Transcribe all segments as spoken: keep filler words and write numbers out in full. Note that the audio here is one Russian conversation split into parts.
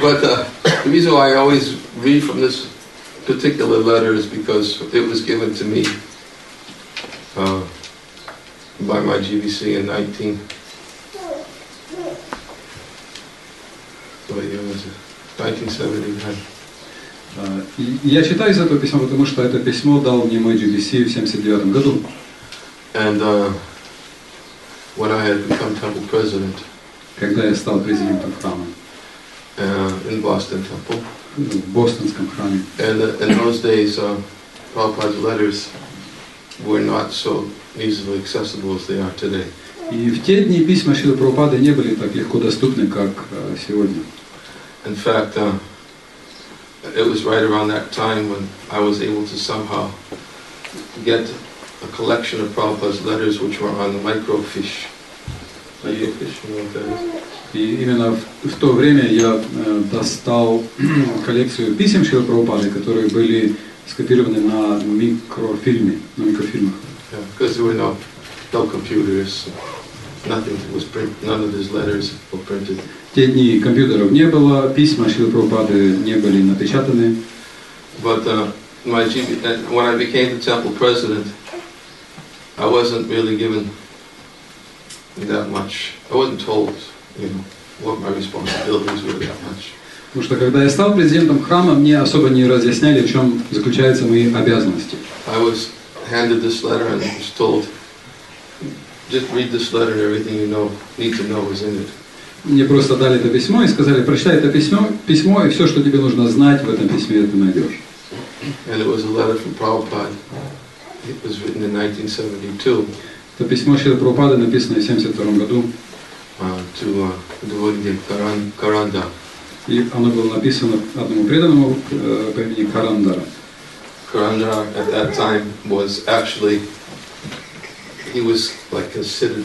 But uh, the reason why I always read from this particular letter is because it was given to me uh, by my G B C in nineteen. What year was it? nineteen seventy-nine. Я читаю из этого письма, потому что это письмо дал мне мой G B C в семьдесят девятом году. And uh, when I had become temple president, когда я стал президентом храма, uh, in Boston Temple, в бостонском храме. And uh, in those days, uh, Prabhupada's letters were not so easily accessible as they are today. И в те дни письма Шрилы Прабхупады не были так легко доступны, как сегодня. In fact, uh, it was right around that time when I was able to somehow get a collection of Prabhupada's letters which were on the microfiche. Microfiche, you know what that is? И именно в, в то время я э, достал коллекцию писем Шрилы Прабхупады, которые были скопированы на микрофильме, на микрофильмах. Yeah, because there were no, no computers, nothing was print, none of his letters were printed. В те дни компьютеров не было, письма Шрилы Прабхупады не были напечатаны. But uh, my G B, uh, when I became the temple president, I wasn't really given that much. I wasn't told, you know, what my responsibilities were that much. Потому что когда я стал президентом храма, мне особо не разъясняли, в чем заключаются мои обязанности. I was handed this letter and was told, just read this letter and everything you know need to know is in it. Мне просто дали это письмо и сказали, прочитай это письмо, письмо и все, что тебе нужно знать в этом письме, ты найдешь. And it was a letter from Prabhupada. It was written in nineteen seventy-two. Это письмо Шрилы Прабхупады написано в семьдесят втором году. Uh, to uh, devotee named Karan, Karanda. И оно было написано одному преданному э, по имени Карандара. Karanda at that time was actually, he was like considered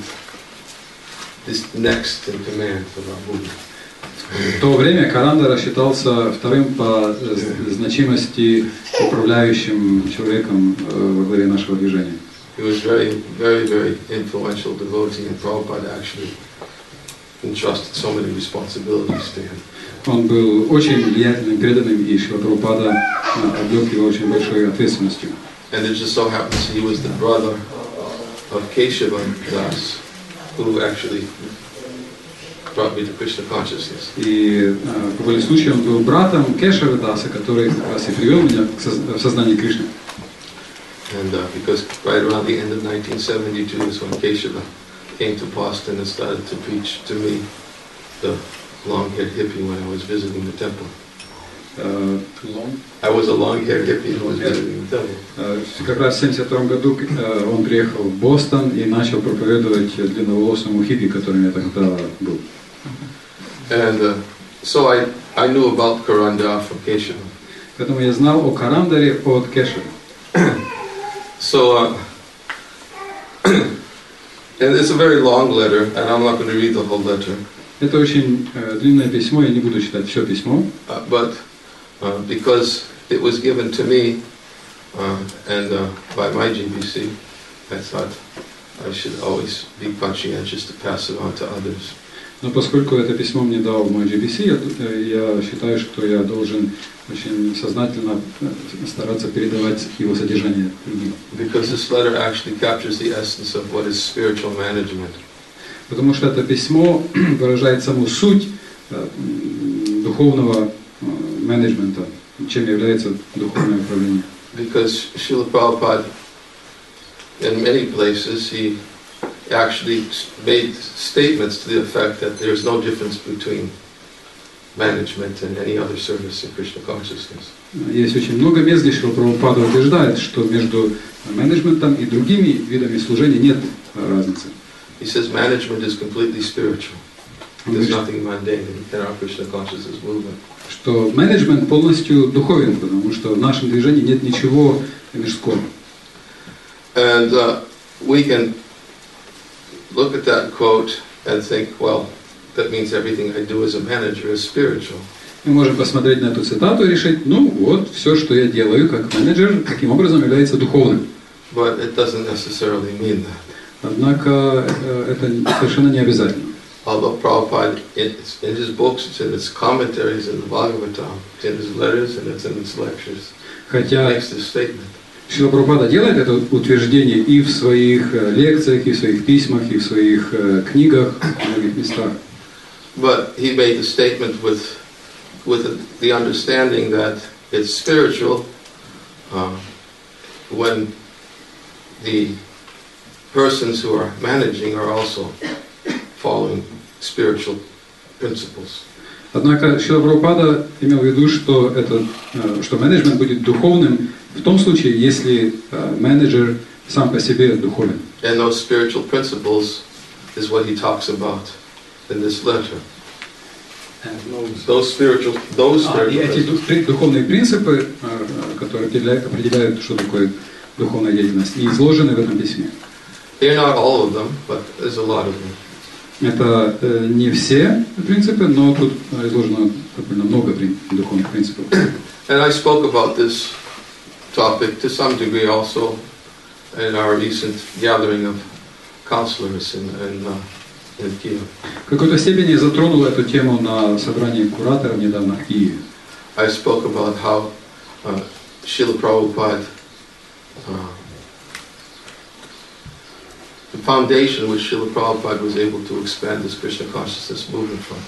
this next in command for our movement. В то время Карандара считался вторым по значимости управляющим человеком во главе нашего движения. He was very, very, very influential devotee, and Prabhupada actually entrusted so many responsibilities to him. Он был очень влиятельным, преданным, и Шрила Прабхупада облёк его очень большой ответственностью. And it just so happens he was the brother of Keshava Das, who actually brought me to Krishna consciousness. И по воле случая он был братом Кешавы Даса, который как раз и привел меня в сознание Кришны. And uh, because right around the end of nineteen seventy-two is when Keshava came to Boston and started to preach to me, the long-haired hippie, when I was visiting the temple. Uh, long? I was a long-haired hippie who was visiting the temple. Uh, как раз в семьдесят втором году uh, он приехал в Бостон и начал проповедовать длинноволосому хиппи, которым я тогда был. And uh, so I, I knew about Karanda from Keshava. Поэтому я знал о Карандаре от Кешавы. So, uh, and it's a very long letter, and I'm not going to read the whole letter. Это очень uh, длинное письмо, я не буду читать все письмо. Uh, but uh, because it was given to me uh, and uh, by my G B C, I thought I should always be conscientious to pass it on to others. Но поскольку это письмо мне дал мой G B C, я, я считаю, что я должен очень сознательно стараться передавать его содержание другим. Because this letter actually captures the essence of what is spiritual management. Потому что это письмо выражает саму суть духовного менеджмента, чем является духовное управление. Because Srila Prabhupada, in many places, he actually made statements to the effect that there is no difference between management and any other service in Krishna consciousness. Есть очень много мест, где Шрила Прабхупада утверждает, что между менеджментом и другими видами служения нет разницы. He says management is completely spiritual. There's nothing mundane in our Krishna consciousness movement. Что менеджмент полностью духовен, потому что в нашем движении нет ничего мирского. And uh, we can look at that quote and think, well, that means everything I do as a manager is spiritual. Мы можем посмотреть на эту цитату и решить, ну вот, все, что я делаю как менеджер, каким образом является духовным. But it doesn't necessarily mean that. Однако это совершенно не обязательно. although Prabhupada, in, in his books, it's in his commentaries, in the Bhagavatam, it's in his letters, and it's in his lectures, Хотя makes this statement. Шрила Прабхупада делает это утверждение и в своих лекциях, и в своих письмах, и в своих книгах, в многих местах. But he made the statement with, with the understanding that it's spiritual uh, when the persons who are managing are also following spiritual principles. Однако Шрила Прабхупада имел в виду, что, это, что менеджмент будет духовным в том случае, если менеджер сам по себе духовен. And those spiritual principles is what he talks about in this letter. Those spiritual, those А, и spiritual эти духовные принципы, которые определяют, что такое духовная деятельность, и изложены в этом письме. They're not all of them, but there's a lot of them. Это э, не все принципы, но тут изложено довольно много прин- духовных принципов. And I spoke about this topic to some degree also in our recent gathering of counselors in, in, uh, in Kyiv. В какой-то степени затронул эту тему на собрании кураторов недавно в Киеве. I spoke about how uh, Srila Prabhupada, uh, the foundation which Srila Prabhupada was able to expand this Krishna consciousness movement from.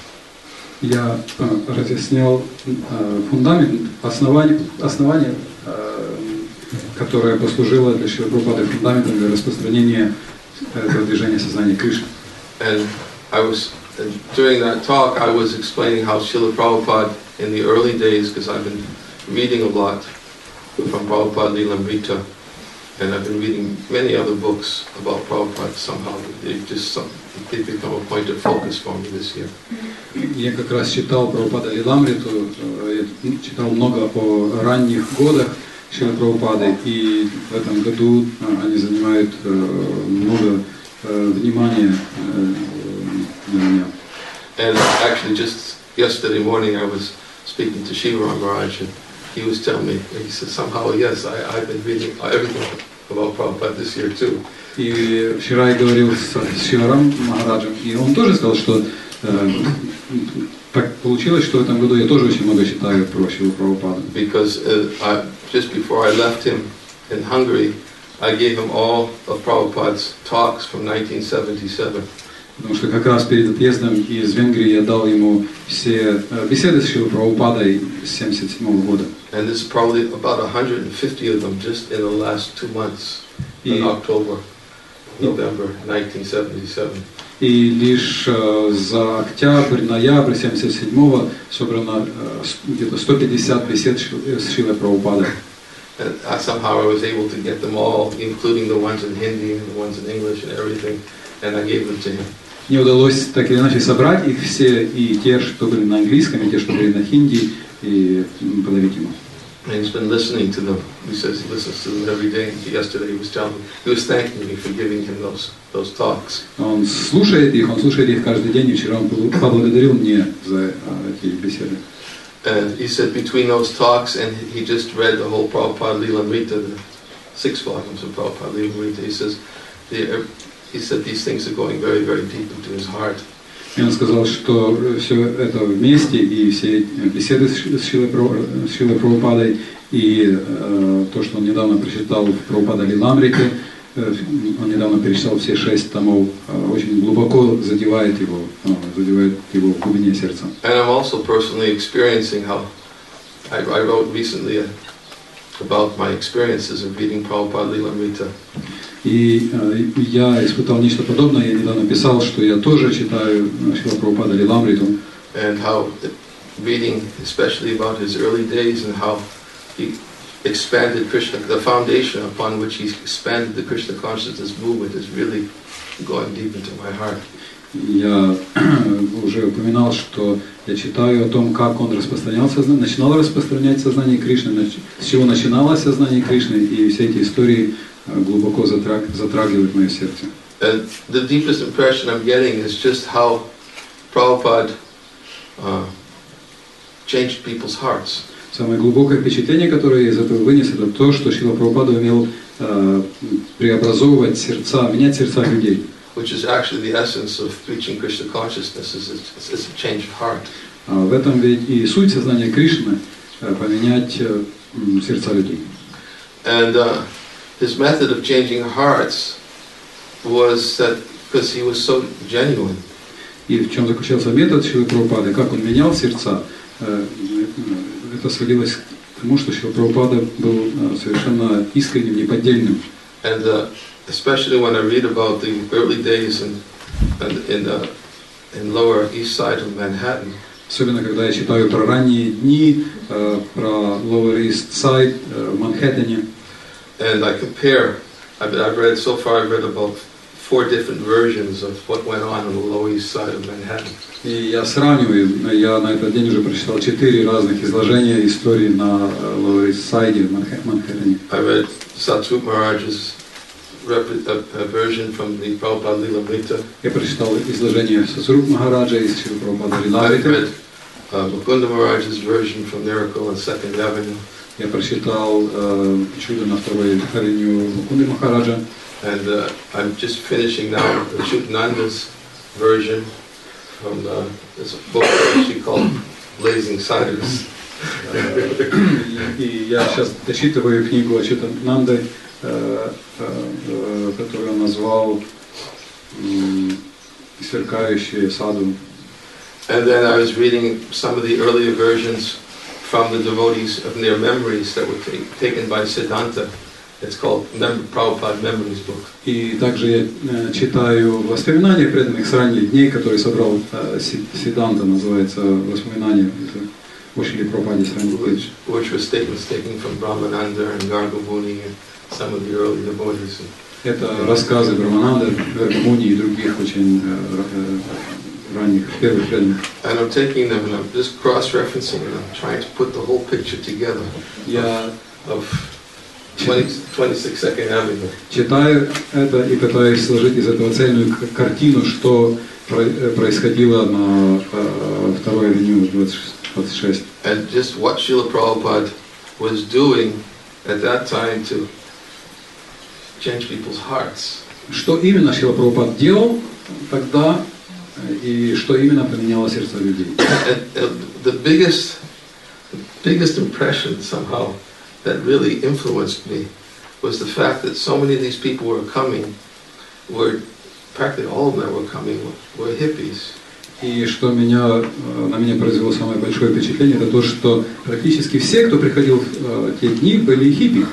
Я э, разъяснял э, фундамент, основание, основание э, которое послужило для Шрилы Прабхупады фундаментом для распространения этого движения сознания Кришны. And I was, and during that talk, I was explaining how Srila Prabhupada in the early days, because I've been reading a lot from Prabhupada Lilamrita, and I've been reading many other books about Prabhupada. Somehow they just some, they become a point of focus for me this year. Я как раз читал Прабхупада Лиламриту, э, я читал много о ранних годах Шрилы Прабхупады, и в этом году э, они занимают э, много э, внимания э, для меня. And actually, just yesterday morning, I was speaking to Shiva Maharaj, and he was telling me, he said, somehow, yes, I, I've been reading everything about Prabhupada this year too. И вчера я говорил с Шиварам Махараджем, и он тоже сказал, что э, так получилось, что в этом году я тоже очень много читаю про Шрилу Прабхупаду. Because uh, I, just before I left him in Hungary, I gave him all of Prabhupada's talks from nineteen seventy-seven. Потому что как раз перед отъездом из Венгрии я дал ему все э, беседы с Шрилой Прабхупадой с семьдесят седьмого года. And there's probably about one hundred fifty of them just in the last two months, in И, October, November nineteen seventy-seven. и лишь э, за октябрь, ноябрь семьдесят седьмого собрано э, где-то сто пятьдесят бесед с Шрилой Прабхупадой. And I, somehow I was able to get them all, including the ones in Hindi and the ones in English and everything, and I gave them to him. Мне удалось так или иначе собрать их все, и те, что были на английском, и те, что были на хинди, и подарить ему. And he's been listening to them. He says he listens to them every day. Yesterday he was telling me, he was thanking me for giving him those those talks. Он слушает их, он слушает их каждый день, и вчера он поблагодарил меня за эти беседы. And he said between those talks, and he just read the whole Prabhupada Lilamrita, the six volumes of Prabhupada Lilamrita. He says, the, he said these things are going very, very deep into his heart. И он сказал, что все это вместе, и все беседы с Шрилой Прабхупадой, и э, то, что он недавно прочитал в Прабхупада Лиламрите, э, он недавно перечитал все шесть томов, э, очень глубоко задевает его, э, задевает его в глубине сердца. And I'm also personally experiencing how, I, I wrote recently a, about my experiences of reading Prabhupada Lilamrita. И э, я испытал нечто подобное, я недавно писал, что я тоже читаю Шрила Прабхупада Лиламриту. And how reading, especially about his early days and how he expanded Krishna, the foundation upon which he expanded the Krishna consciousness movement is really going deep into my heart. Я уже упоминал, что я читаю о том, как он распространял сознание, начинал распространять сознание Кришны, с чего начиналось сознание Кришны, и все эти истории глубоко затрагивают мое сердце. And the deepest impression I'm getting is just how Prabhupada uh, changed people's hearts. Самое глубокое впечатление, которое я из этого вынес, это то, что Шрила Прабхупада умел э, преобразовывать сердца, менять сердца людей. which is actually the essence of preaching Krishna consciousness, is it's, it's a change of heart. А в этом ведь и суть сознания Кришны – поменять э, м, сердца людей. And uh, his method of changing hearts was that because he was so genuine. И в чем заключался метод Шрилы Прабхупады, как он менял сердца, э, это сводилось к тому, что Шрила Прабхупада был э, совершенно искренним, неподдельным. And uh, especially when I read about the early days in in, in, uh, in Lower East Side of Manhattan. Особенно, когда я читаю про ранние дни, э, про Lower East Side э, в Манхэттене. And I compare, I've, I've read, so far I've read about four different versions of what went on on the Lower East Side of Manhattan. И я сравниваю, я на этот день уже прочитал четыре разных изложения истории на Lower East Side в Манхэттене. I read Satsrup Maharaj's rep- a, a version from the Prabhupada Lilamrita. Я прочитал изложение Сасруп Махараджа из Шрила Прабхупада I Лиламриты. read uh, Mukunda Maharaj's version from Miracle on Second Avenue. Я прочитал э, чудо на второй авеню Мукунды Махараджа. And uh, I'm just finishing now the Chutananda's version from uh, this book she called Blazing Saddles. И я сейчас дочитываю книгу Ачутананды, которую он назвал «Сверкающие саду». And then I was reading some of the earlier versions from the devotees of their memories that were ta- taken by Siddhanta. It's called Mem- Prabhupada Memories Book. И также я э, читаю воспоминания преданных с ранних дней, которые собрал э, Сиддханта, называется «Воспоминания». Это о Шриле Прабхупаде с ранних Which, лет. which were statements taken from Brahmananda and Gargavuni and some of the early devotees. Это рассказы Брамананда, Гаргамуни и других очень э, э, ранних первых преданных. And I'm taking them and I'm just cross-referencing and I'm trying to put the whole picture together Я of twenty, twenty-six Second Avenue. читаю это и пытаюсь сложить из этого цельную к- картину, что про- э, происходило на э, второй авеню двадцать шесть. And just what Srila Prabhupada was doing at that time to change people's hearts. Что именно Шрила Прабхупад делал тогда э, и что именно поменяло сердца людей. And, and the biggest, the biggest impression somehow that really influenced me was the fact that so many of these people who were coming were, practically all of them that were coming were hippies. И что меня, э, на меня произвело самое большое впечатление, это то, что практически все, кто приходил в э, те дни, были хиппи.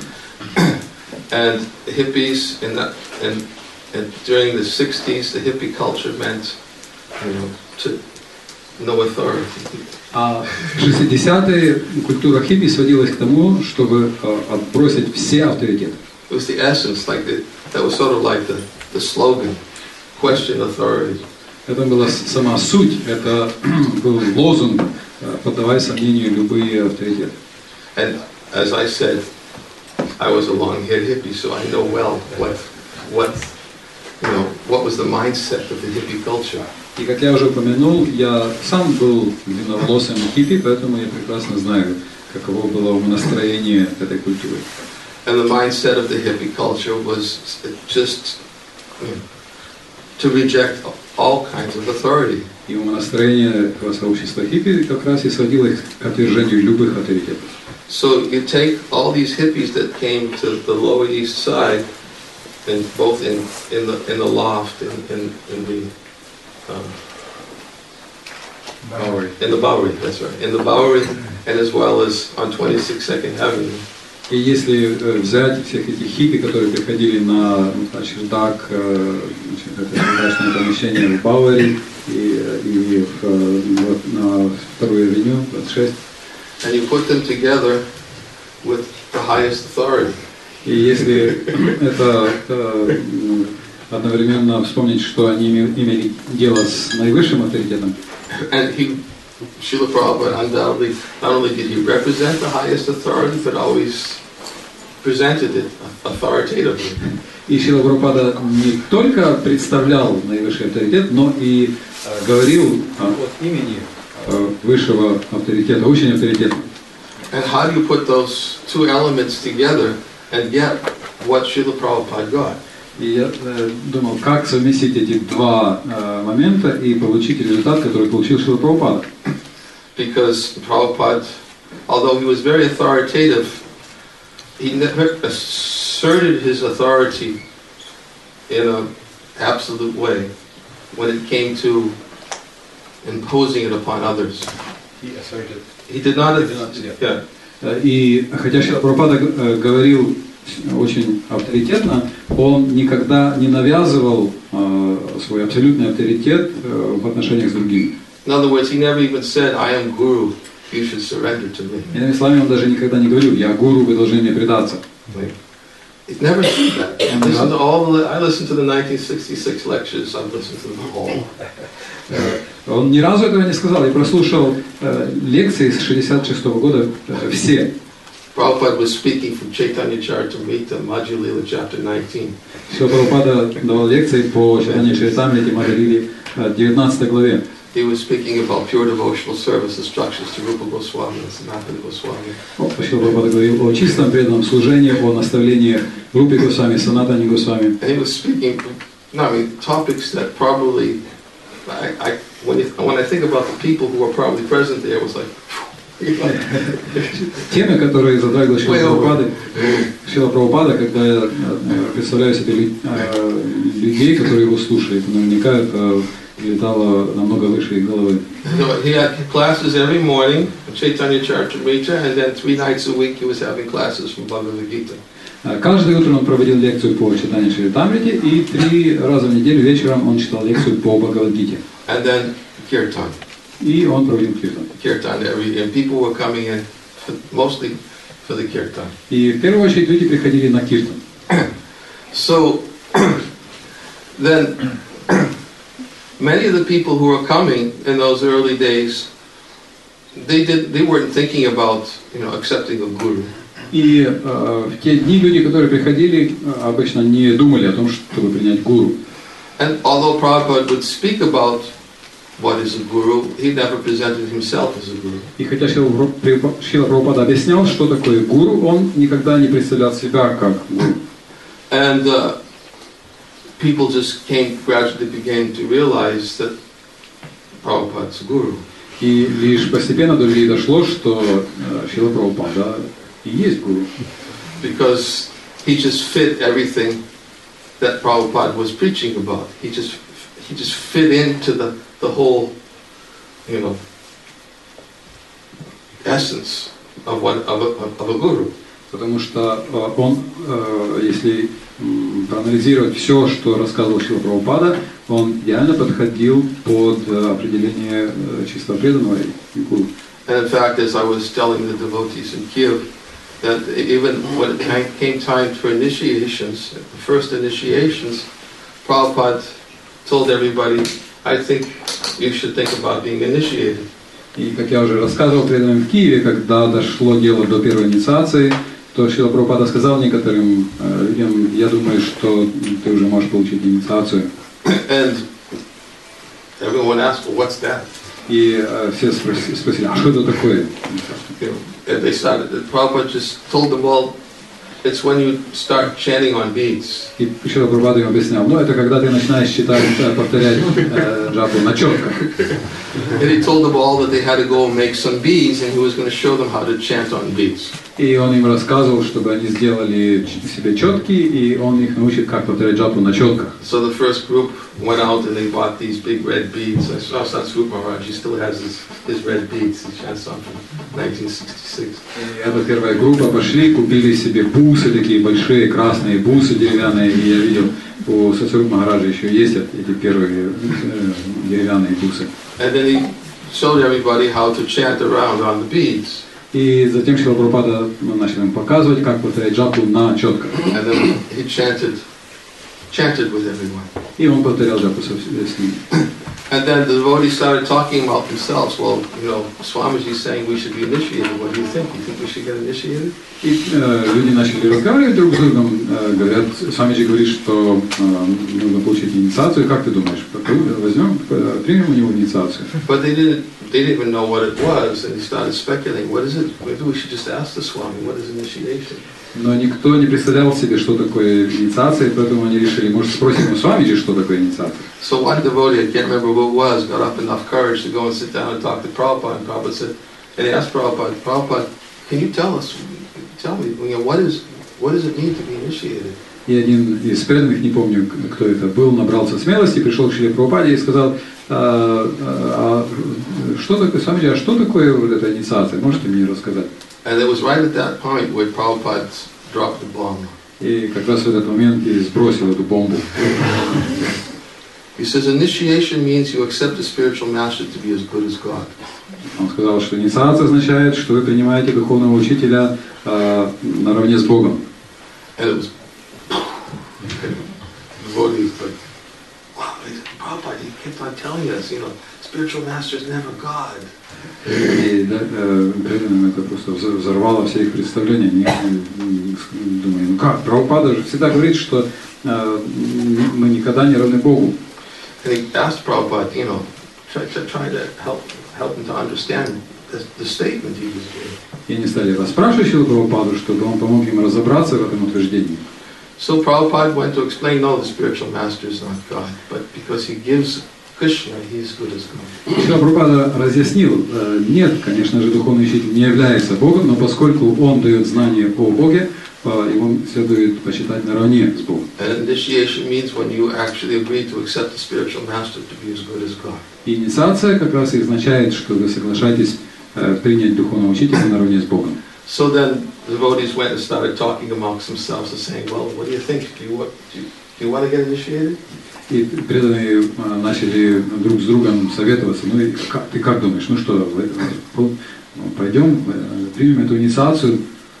And hippies in that, and, and during the sixties, the hippie culture meant, you know, to no authority. А в шестидесятые культура хиппи сводилась к тому, чтобы э, отбросить все авторитеты. It was the essence, like the, that was sort of like the, the slogan, question authority. Это была с- сама суть, это был лозунг э, «поддавай сомнению любые авторитеты». And as I said, I was a long-haired hippie, so I know well what, what, you know, what was the mindset of the hippie culture. И как я уже упомянул, я сам был длинноволосым хиппи, поэтому я прекрасно знаю, каково было умонастроение этой культуры. And the mindset of the hippie culture was just, you know, to reject all kinds of authority. И умонастроение этого сообщества хиппи как раз и сводилось к отвержению любых авторитетов. So you take all these hippies that came to the Lower East Side, and both in, in the in the loft, in in, in the um, Bowery. in the Bowery, that's right, in the Bowery, and as well as on twenty-six Second Avenue. И если э, взять всех этих хиппи, которые приходили на, на чердак, э, значит, это чердачное помещение в Бауэре и, и в, э, вот на вторую авеню, двадцать шесть, And you put them together with the highest authority. и если это э, м, одновременно вспомнить, что они име- имели дело с наивысшим авторитетом, And he, Srila Prabhupada, undoubtedly, not only did he represent the highest authority, but always presented it authoritatively. и Шрила Прабхупада не только представлял наивысший авторитет, но и э, говорил э, от имени э, высшего авторитета, очень авторитетного. And how do you put those two elements together and get what Srila Prabhupada got? И я э, думал, как совместить эти два э, момента и получить результат, который получил Шрила Прабхупада. Because Prabhupada, although he was very authoritative, he never asserted his authority in an absolute way when it came to imposing it upon others. He asserted. He did not, He did not, yeah. yeah. И хотя Шрила Прабхупада э, говорил очень авторитетно, он никогда не навязывал э, свой абсолютный авторитет э, в отношениях с другими. In other words, he never even said, I am Guru, you should surrender to me. Иными словами, он даже никогда не говорил, я гуру, вы должны мне предаться. He never said that. Listen to all the, I listened to the nineteen sixty-six lectures, I've listened to them all. Он ни разу этого не сказал. Я прослушал э, лекции с шестьдесят шестого года э, все. Prabhupada was speaking from Chaitanya Charitamrita, Madhya Lila, chapter nineteen. Шрила Прабхупада давал лекции по Чайтанья Чаритамрите, Мадхья Лиле, девятнадцатой главе. He was speaking about pure devotional service instructions to Rupa Goswami and Sanatana Goswami. Шрила Прабхупада говорил о чистом преданном служении, о наставлениях Рупи Госвами, Санатани Госвами. And he was speaking, no, I mean, topics that probably, I, I, when, you, when I think about the people who were probably present there, it was like, Темы, которые затрагивал Шрила Прабхупада, Шрила Прабхупада, когда я представляю себе людей, которые его слушают, наверняка это летало намного выше их головы. He had classes every morning in Chaitanya Charitamrita, and then three nights a week he was having classes from Bhagavad Gita. Каждое утро он проводил лекцию по Чайтанья Чаритамрите, и три раза в неделю вечером он читал лекцию по Бхагавад-гите. And then Kirtan. И он проводил киртан. Kirtan every day, and people were coming in for, mostly for the Kirtan. И в первую очередь люди приходили на киртан. So then many of the people who were coming in those early days, they did they weren't thinking about, you know, accepting a guru. И э, в те дни люди, которые приходили, обычно не думали о том, чтобы принять гуру. And although Prabhupada would speak about what is a guru, he never presented himself as a guru. И хотя Шрила Прабхупада объяснял, что такое гуру, он никогда не представлял себя как гуру. And uh, people just came gradually began to realize that Prabhupada's a guru. И лишь постепенно до людей дошло, что э, Шрила Прабхупада и есть гуру. Because he just fit everything that Prabhupada was preaching about. He just he just fit into the, the whole, you know, essence of what of a, of a guru. Потому что э, он, э, если м, проанализировать все, что рассказывал Шрила Прабхупада, он идеально подходил под э, определение э, чистого преданного и гуру. And in fact, as I was telling the devotees in Kiev, that even when it came time for initiations, the first initiations, Prabhupada told everybody, I think you should think about being initiated. И как я уже рассказывал преданным в Киеве, когда дошло дело до первой инициации, то Шрила Прабхупада сказал некоторым э, людям, я думаю, что ты уже можешь получить инициацию. And everyone asked, well, what's that? И э, все спросили, спросили, а что это такое? You know, and they started, Prabhupada just told them all, it's when you start chanting on beads. И Шрила Прабхупада им объяснял, ну это когда ты начинаешь читать, повторять э, джапу на четках. And he told them all that they had to go and make some beads, and he was going to show them how to chant on beads. И он им рассказывал, чтобы они сделали себе четки, и он их научит, как повторять джапу на четках. So the first group went out and they bought these big red beads. I saw Satsrup Maharaj, he still has his, his red beads. He chants on from nineteen sixty-six. И эта первая группа пошли, купили себе бусы, такие большие красные бусы деревянные, и я видел, у Сатсруп Махараджа еще есть эти первые э, деревянные бусы. And then he showed everybody how to chant around on the beads. И затем Шрила Прабхупада начал им показывать, как повторять джапу на четках. And then he chanted, chanted with everyone. И он повторял джапу со с ними. And then the devotees started talking about themselves. Well, you know, Swamiji is saying we should be initiated. What do you think? You think we should get initiated? И э, люди начали разговаривать друг с другом, э, говорят, Свамиджи говорит, что э, нужно получить инициацию. Как ты думаешь, возьмем, примем у него инициацию? But they didn't, they didn't even know what it was, and they started speculating. What is it? Maybe we should just ask the Swami, what is initiation? Но никто не представлял себе, что такое инициация, и поэтому они решили, может, спросим у Свамиджи, что такое инициация. So one devotee, I can't remember who it was, got up enough courage to go and sit down and talk to Prabhupada, and Prabhupada said, and he asked Prabhupada, Prabhupada, can you tell us, tell me, you know, what is, what does it mean to be initiated? И один из преданных, не помню, кто это был, набрался смелости, пришел к Шриле Прабхупаде и сказал, а, а, что такое, Свамиджи, а что такое вот эта инициация? Можете мне рассказать? And it was right at that point where Prabhupada dropped the bomb. И как раз в этот момент и сбросил эту бомбу. He says initiation means you accept the spiritual master to be as good as God. Он сказал, что инициация означает, что вы принимаете духовного учителя э, наравне с Богом. And it was devotees like, wow, Prabhupada, he kept on telling us, you know, spiritual master is never God. И да, э, преданным это просто взорвало все их представления. Они думали, ну как, Прабхупада же всегда говорит, что э, мы никогда не равны Богу. And he asked Prabhupada, you know, try to try to help help him to understand the, the statement he was doing. И они стали расспрашивать Шрилу Прабхупаду, чтобы он помог им разобраться в этом утверждении. So Prabhupada went to explain, no, the spiritual master is not God, but because he gives Krishna, he is good as God. Шрила Прабхупада разъяснил, нет, конечно же, духовный учитель не является Богом, но поскольку он дает знания о Боге, его следует почитать наравне с Богом. And initiation means when you actually agree to accept the spiritual master to be as good as God. И инициация как раз и означает, что вы соглашаетесь принять духовного учителя наравне с Богом. So then the devotees went and started talking amongst themselves and saying, well, what do you think? Do you want, do you, do you want to get initiated? И преданные начали друг с другом советоваться. Ну и как, ты как думаешь, ну что, пойдем, примем эту инициацию?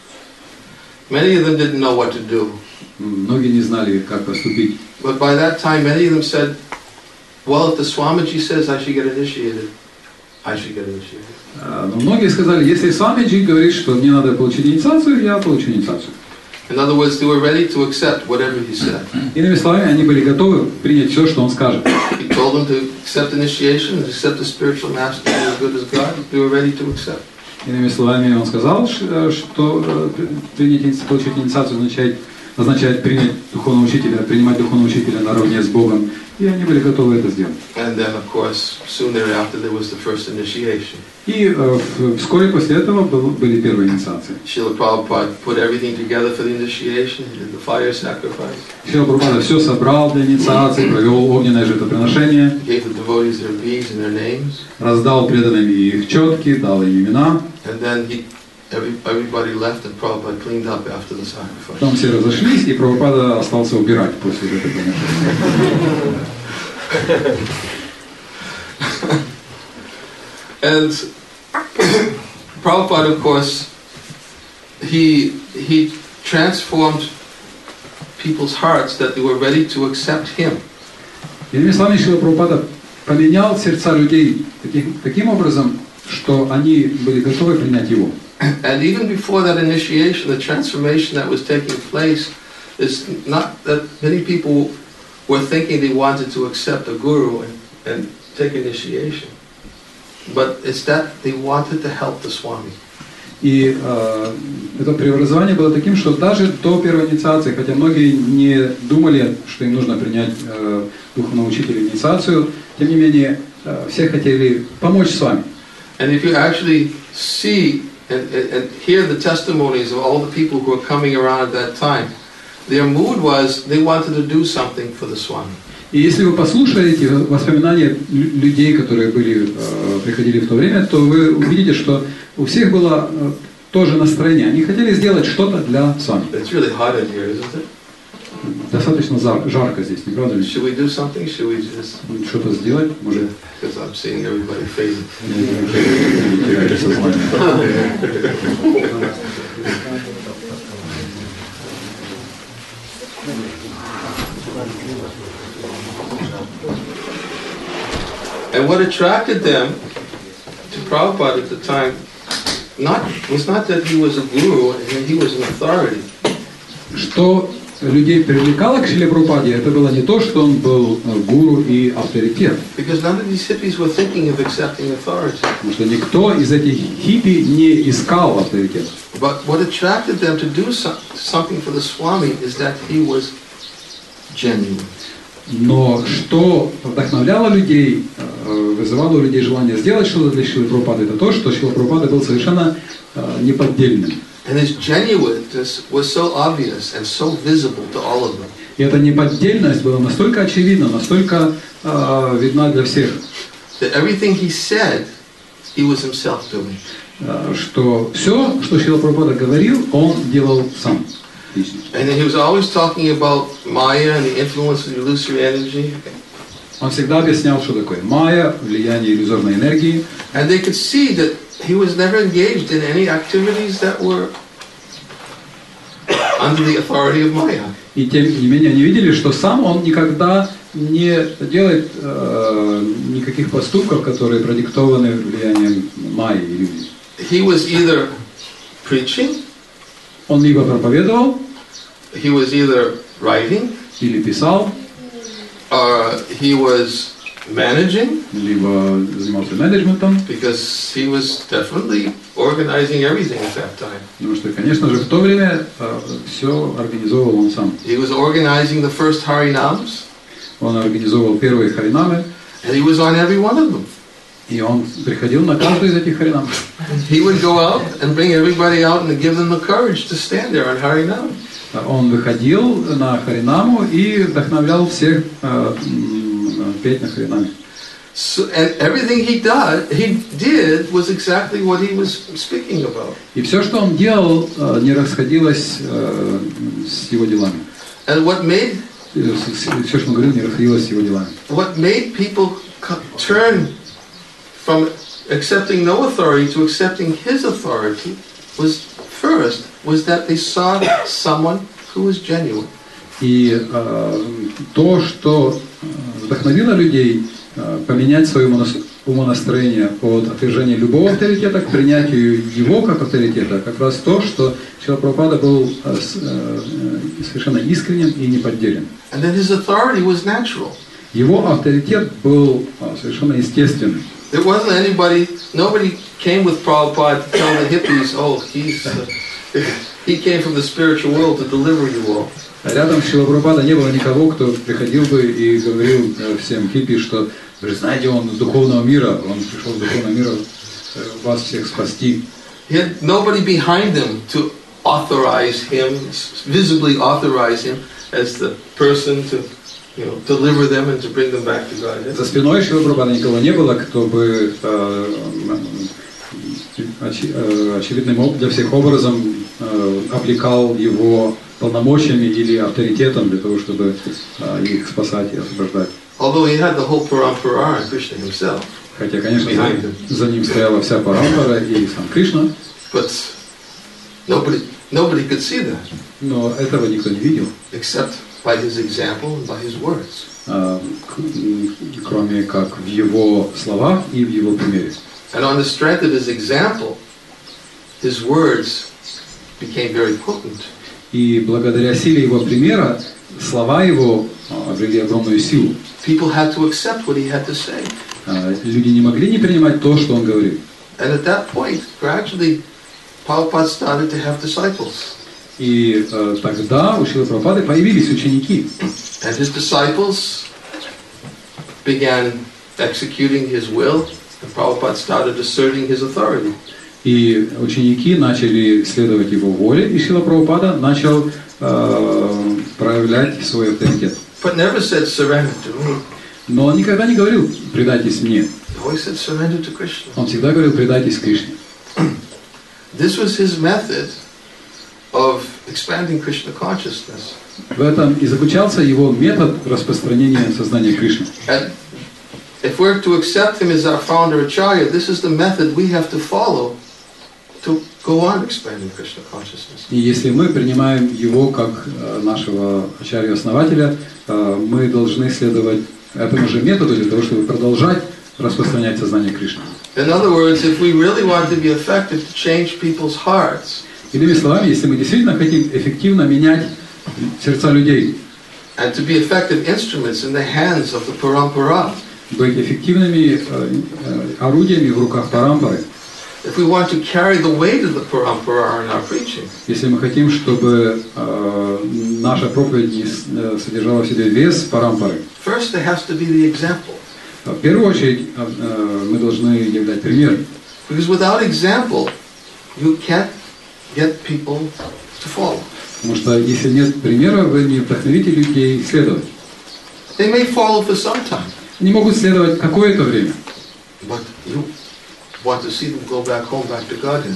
Many of them didn't know what to do. Многие не знали, как поступить. But by that time, many of them said, well, if the Swamiji says I should get initiated, I should get initiated. Но многие сказали, если Свамиджи говорит, что мне надо получить инициацию, я получу инициацию. In other words, they were ready to accept whatever he said. Иными словами, они были готовы принять все, что он скажет. He told them to accept initiation and accept the spiritual master as good as God. They were ready to accept. Иными словами, он сказал, что принять, получить инициацию означает, означает принять духовного учителя, принимать духовного учителя наравне с Богом. И они были готовы это сделать. And then, of course, soon thereafter, there was the first initiation. И э, вскоре после этого был, были первые инициации. Srila Prabhupada put everything together for the initiation. He did the fire sacrifice. Шрила Прабхупада все собрал для инициации, провел огненное жертвоприношение, Gave the devotees their beads and their names. раздал преданным их четки, дал им имена. And then he, every, everybody left and Prabhupada cleaned up after the sacrifice. Потом все разошлись, и Прабхупада остался убирать после этого приношения. And Prabhupada, of course, he he transformed people's hearts that they were ready to accept him. Иными словами, Шрила Прабхупада поменял сердца людей таким, таким образом, что они были готовы принять его. And even before that initiation, the transformation that was taking place is not that many people were thinking they wanted to accept a guru and, and take initiation. But it's that they wanted to help the Swami. И э, это преобразование было таким, что даже до первой инициации, хотя многие не думали, что им нужно принять э, духовного учителя инициацию, тем не менее э, все хотели помочь с вами. And if you actually see and, and, and hear the testimonies of all the people who were coming around at that time, their mood was they wanted to do something for the Swami. И если вы послушаете воспоминания людей, которые были, э, приходили в то время, то вы увидите, что у всех было э, тоже настроение. Они хотели сделать что-то для Свами. It's really hot in here, isn't it? Достаточно зар- жарко здесь, не правда ли? Should we do something? Should we just? Что-то сделать, может? Because I'm seeing everybody fading. Теряете сознание. what attracted them to Prabhupada at the time not, was not that he was a guru and he was an authority. Что людей привлекало к Шриле Прабхупаде, это было не то, что он был гуру и авторитет. Because none of these hippies were thinking of accepting authority. Потому что никто из этих хиппи не искал авторитет. But what attracted them to do some, something for the Swami is that he was genuine. Но что вдохновляло людей, вызывало у людей желание сделать что-то для Шрилы Прабхупады, это то, что Шрила Прабхупада был совершенно неподдельным. And his genuineness was so obvious and so visible to all of them. И эта неподдельность была настолько очевидна, настолько э, видна для всех, That everything he said, he was himself doing. э, что все, что Шрила Прабхупада говорил, он делал сам. And then he was always talking about Maya and the influence of the illusory energy. Он всегда объяснял, что такое майя, влияние иллюзорной энергии. And they could see that he was never engaged in any activities that were under the authority of Maya. И тем не менее они видели, что сам он никогда не делает э, никаких поступков, которые продиктованы влиянием майи, иллюзии. He was either preaching, Он либо проповедовал, he was either writing, или писал, or he was managing, либо занимался менеджментом. because he was definitely organizing everything at that time. Потому что, конечно же, в то время э, все организовывал он сам. He was organizing the first Harinams, Он организовывал первые харинамы, and he was on every one of them. и он приходил на каждую из этих харинам. He would go out and bring everybody out and give them the courage to stand there on Harinam. Он выходил на харинаму и вдохновлял всех э, м, петь на харинаме. So, and everything he did, he did was exactly what he was speaking about. И все, что он делал, э, не расходилось э, с его делами. And what made Все, что он говорил, не расходилось с его делами. what made people co- turn from accepting no authority to accepting his authority was first was that they saw someone who was genuine. И э, то, что вдохновило людей э, поменять свое умонас- умонастроение от отвержения любого авторитета к принятию его как авторитета, как раз то, что Шрила Прабхупада был э, с, э, совершенно искренним и неподдельным. And then his authority was natural. Его авторитет был э, совершенно естественным. There wasn't anybody, nobody came with Prabhupada to tell the hippies, oh, he's, uh, he came from the spiritual world to deliver you all. А рядом с Шрилой Прабхупадой не было никого, кто приходил бы и говорил э, всем хиппи, что вы же знаете, он из духовного мира, он пришел из духовного мира э, вас всех спасти. He had nobody behind him to authorize him, visibly authorize him as the person to, you know, deliver them and to bring them back to God. За спиной Шрилы Прабхупады никого не было, кто бы э, очи- э, очевидным об- для всех образом э, облекал его полномочиями или авторитетом для того, чтобы э, их спасать и освобождать. Although he had the whole Parampara and Krishna himself, Хотя, конечно, за, за ним стояла вся Парампара и сам Кришна, but nobody, nobody could see that но этого никто не видел, except by his example and by his words. э, к- кроме как в его словах и в его примере. And on the strength of his example, his words became very potent. И благодаря силе его примера, слова его э, обрели огромную силу. People had to accept what he had to say. Э, Люди не могли не принимать то, что он говорил. And at that point, gradually, Prabhupada started to have disciples. И э, тогда у Шрилы Прабхупады появились ученики. And his disciples began executing his will, and Prabhupada started asserting his authority. И ученики начали следовать его воле, и Шрила Прабхупада начал э, проявлять свой авторитет. But never said surrender to me. Но он никогда не говорил «предайтесь мне». He always said surrender to Krishna. Он всегда говорил «предайтесь Кришне». This was his method of expanding Krishna consciousness. В этом и заключался его метод распространения сознания Кришны. And if we're to accept him as our founder Acharya, this is the method we have to follow to go on expanding Krishna consciousness. И если мы принимаем его как э, нашего ачарью-основателя, э, мы должны следовать этому же методу для того, чтобы продолжать распространять сознание Кришны. In other words, if we really want to be effective to change people's hearts, Иными словами, если мы действительно хотим эффективно менять сердца людей, and to be effective instruments in the hands of the Parampara, быть эффективными э, э, орудиями в руках Парампары, if we want to carry the weight of the Parampara in our preaching, если мы хотим, чтобы э, наша проповедь не с- э, содержала в себе вес Парампары, first there has to be the example. в первую очередь э, э, мы должны являть пример. Because without example, you can't get people to follow. Потому что если нет примера, вы не вдохновите людей следовать. They may follow for some time, Они могут следовать какое-то время, but you want to see them go back home, back to Godhead.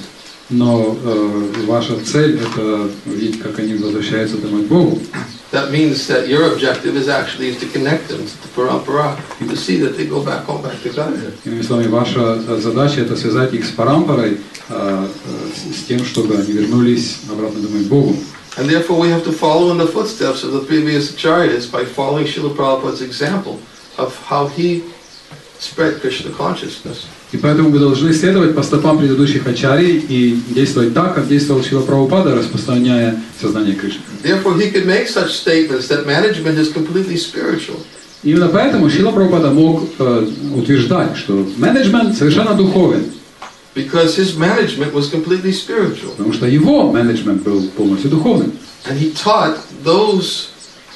но э, ваша цель – это видеть, как они возвращаются домой к Богу. That means that your objective is actually is to connect them to the Parampara, to see that they go back home, back to Godhead. Иными словами, ваша э, задача – это связать их с Парампарой, э, э, с, с тем, чтобы они вернулись обратно домой к Богу. And therefore we have to follow in the footsteps of the previous acharyas by following Srila Prabhupada's example of how he spread Krishna consciousness. И поэтому вы должны следовать по стопам предыдущих ачарий и действовать так, как действовал Шрила Прабхупада, распространяя сознание Кришны. Therefore he could make such statements that management is completely spiritual. Именно поэтому Шрила Прабхупада мог э, утверждать, что менеджмент совершенно духовен, Because his management was completely spiritual. потому что его менеджмент был полностью духовным. And he taught those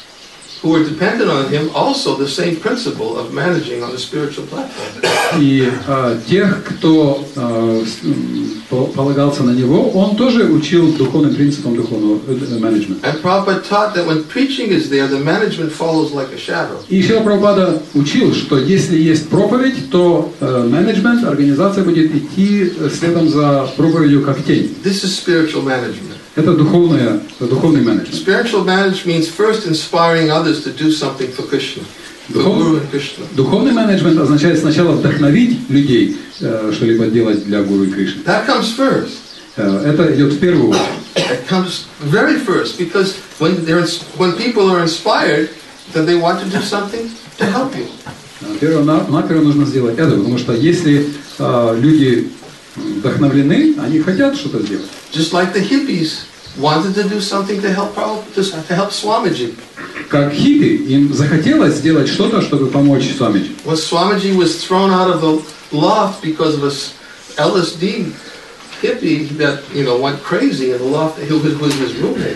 who were dependent on him also the same principle of managing on a spiritual platform. И э, тех, кто э, с- м, по- полагался на него, он тоже учил духовным принципам духовного э, менеджмента. And Prabhupada taught that when preaching is there, the management follows like a shadow. И Шрила Прабхупада учил, что если есть проповедь, то э, менеджмент, организация будет идти э, следом за проповедью как тень. This is spiritual management. Это духовное, духовный менеджмент. Spiritual management means first inspiring others to do something for Krishna, for Guru and Krishna. Духовный менеджмент означает сначала вдохновить людей э, что-либо делать для Гуру и Кришны. That comes first. Э, это идет в первую очередь. It comes very first because when they're ins- when people are inspired, then they want to do something to help you. Перво-наперво нужно сделать это, потому что если э, люди вдохновлены, они хотят что-то сделать. Just like the hippies wanted to do something to help Prabhupada, to help Swamiji. Как хиппи, им захотелось сделать что-то, чтобы помочь Свамиджи. When Swamiji was thrown out of the loft because of a s- L S D hippie that you know went crazy in the loft, who was, was his roommate.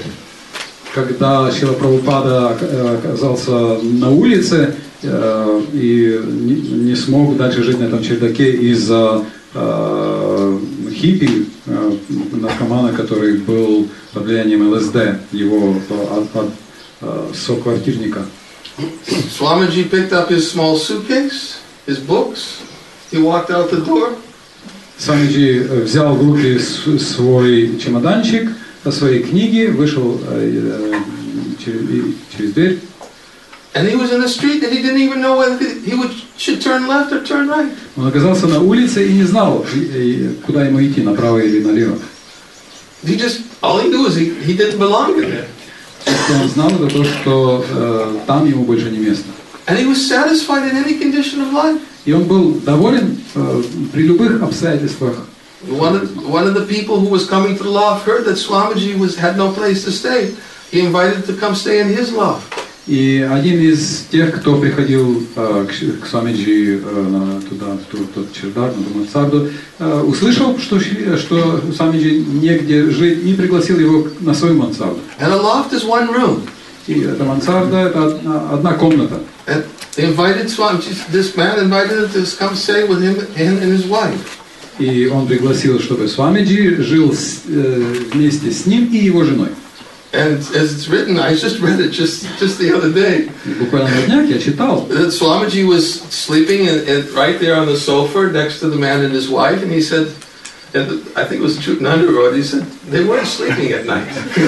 Когда Шрила Прабхупада э, оказался на улице э, и не, не смог дальше жить на этом чердаке из-за э, хиппи, э, наркомана, который был под влиянием эл эс дэ, его э, от, от, э, соквартирника. Swamiji picked up his small suitcase, his books. He walked out the door. Свамиджи взял в руки с- свой чемоданчик, свои книги, вышел э, э, через, и- через дверь. And he was in the street and he didn't even know whether he would, should turn left or turn right. Он оказался на улице и не знал, и- и куда ему идти, направо или налево. He just, all he knew is he, he didn't belong in there. Все, что он знал, это то, что э, там ему больше не место. And he was satisfied in any condition of life. И он был доволен э, при любых обстоятельствах. One of, one of the people who was coming to the loft heard that Swamiji was, had no place to stay. He invited him to come stay in his loft. И один из тех, кто приходил э, к, к Свамиджи э, на, туда, в тот, тот чердак, на Мансарду, э, услышал, что, Шри- что Свамиджи негде жить, и пригласил его на свою мансарду. And a loft is one room. И эта мансарда – это одна, одна комната. And they invited Swamiji, this man invited him to come stay with him, him and his wife. И он пригласил, чтобы Свамиджи жил с- э, вместе с ним и его женой. And as it's written, I just read it just, just the other day, И буквально на днях я читал, that Swamiji was sleeping in, in, right there on the sofa next to the man and his wife, and he said, and I think it was Chutananda wrote, he said, they weren't sleeping at night.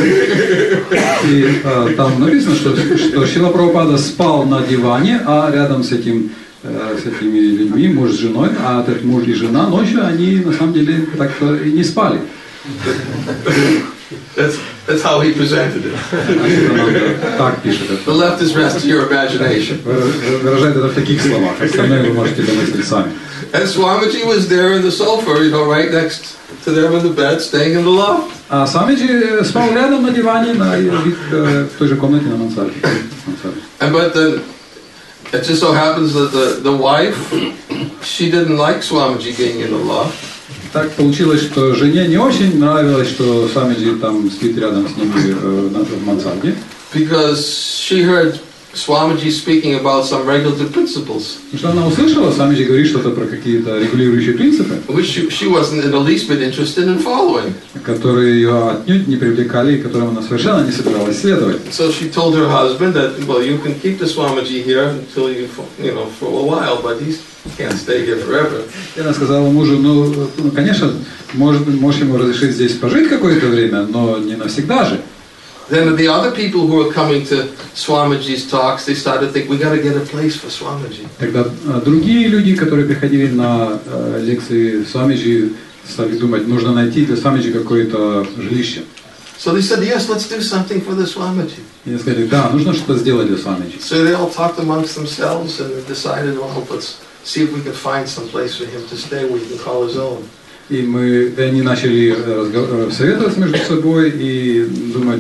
и э, там написано, что, что Шрила Прабхупада спал на диване, а рядом с, этим, э, с этими людьми, муж с женой, а этот муж и жена ночью, они на самом деле так-то и не спали. That's, that's how he presented it. Так пишет The это. left is rest to your imagination. Выражает это в таких словах. Остальное вы можете домыслить сами. And Swamiji was there in the sofa, you know, right next to them in the bed, staying in the loft. А Свамиджи спал рядом на диване на, в той же комнате на мансарде. And but then it just so happens that the, the wife, she didn't like Swamiji being in the loft. Так получилось, что жене не очень нравилось, что Свамиджи там спит рядом с ними э, в мансарде. Because she heard Swamiji speaking about some regulative principles, Потому что она услышала, Свамиджи говорит что-то про какие-то регулирующие принципы, which she, she wasn't in the least bit interested in following. которые ее отнюдь не привлекали и которым она совершенно не собиралась следовать. So she told her husband that, well, you can keep the Swamiji here until you, you know, for a while, but he can't stay here forever. И она сказала мужу, ну, ну конечно, может, можешь ему разрешить здесь пожить какое-то время, но не навсегда же. Then the other people who were coming to Swamiji's talks, they started to think, we got to get a place for Swamiji. Тогда а, другие люди, которые приходили на э, лекции Свамиджи, стали думать, нужно найти для Свамиджи какое-то жилище. So they said, yes, let's do something for the Swamiji. И они сказали, да, нужно что-то сделать для Свамиджи. So they all talked amongst themselves and decided, well, let's see if we can find some place for him to stay where he can call his own. И мы, и они начали разговор, советоваться между собой и думать,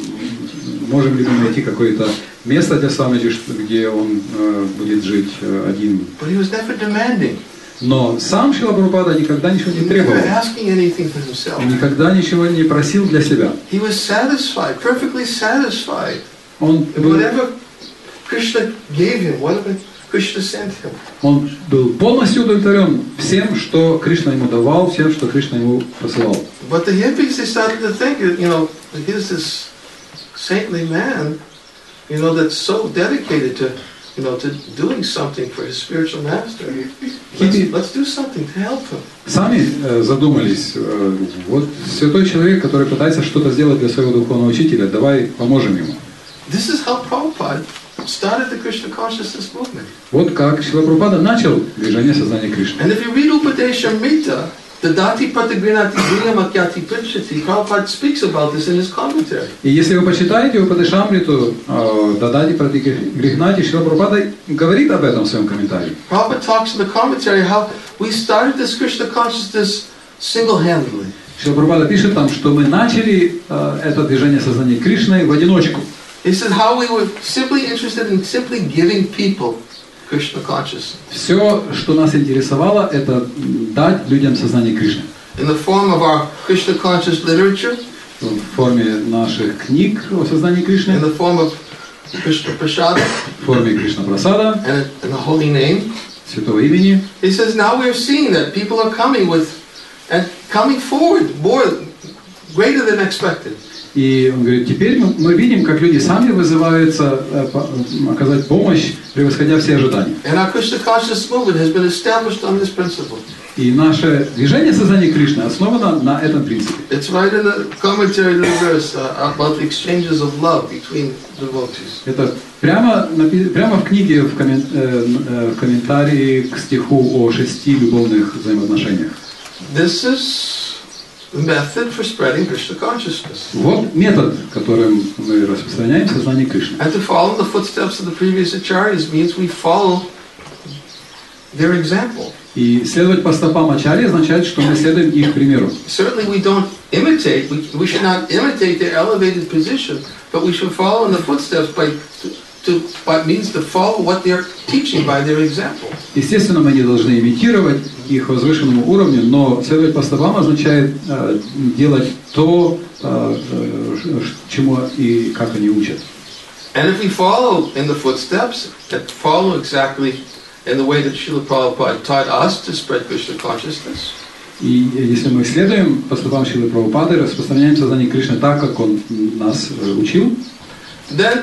можем ли мы найти какое-то место для Свамиджи, где он э, будет жить э, один. But he was never demanding, Но сам Шрила Прабхупада никогда ничего не never требовал, asking anything for himself. никогда ничего не просил для себя. He was satisfied, perfectly satisfied. Он And был, whatever Krishna gave him, whatever Krishna sent him. он был полностью удовлетворен всем, что Кришна ему давал, всем, что Кришна ему посылал. But the hippies, they started to think, you know, here's this saintly man, you know, that's so dedicated to, you know, to doing something for his spiritual master. Let's, let's do something to help him. Сами э, задумались, э, вот святой человек, который пытается что-то сделать для своего духовного учителя, давай поможем ему. This is how Prabhupada started the Krishna consciousness movement. Вот как Шрила Прабхупада начал движение сознания Кришны. And if you read Upadeshamrita, the Dati Pratagrinati Grinamakyati Princhati, Prabhupada speaks about this in his commentary. И если вы почитаете Упадешамриту, э, Дадати Пратигрихнати, Шрила Прабхупада говорит об этом в своем комментарии. Prabhupada talks in the commentary how we started this Krishna consciousness single-handedly. Шрила Прабхупада пишет там, что мы начали э, это движение сознания Кришны в одиночку. He said how we were simply interested in simply giving people Krishna consciousness Все, что нас интересовало, это дать людям сознание Кришны. in the form of our Krishna conscious literature, В форме наших книг о сознании in Кришны, the form of Krishna Prasada, в форме Кришна Прасада, and in the holy name. святого имени. He says now we're seeing that people are coming with and coming forward more greater than expected. И он говорит, теперь мы, мы видим, как люди сами вызываются э, по, оказать помощь, превосходя все ожидания. And our Krishna conscious movement has been established on this principle. И наше движение сознания Кришны основано на этом принципе. It's right in the commentary to the verse uh, about the exchanges of love between devotees. Это прямо, напи- прямо в книге, в, коммен, э, э, в комментарии к стиху о шести любовных взаимоотношениях. This is the method for spreading Krishna consciousness. Вот метод, которым мы распространяем сознание Кришны. And to follow the footsteps of the previous acharyas means we follow their example. И следовать по стопам Ачарьи означает, что мы следуем их примеру. Certainly we don't imitate, we, we should not imitate their elevated position, but we should follow in the footsteps by, to, to, by means to follow what they're teaching by their example. Естественно, мы не должны имитировать их возвышенному уровню, но следовать по стопам означает э, делать то, э, э, чему и как они учат. And if we follow in the footsteps, and follow exactly in the way that Srila Prabhupada taught us to spread Krishna consciousness, И если мы следуем по стопам Шрилы Прабхупады, распространяем сознание Кришны так, как он нас э, учил, then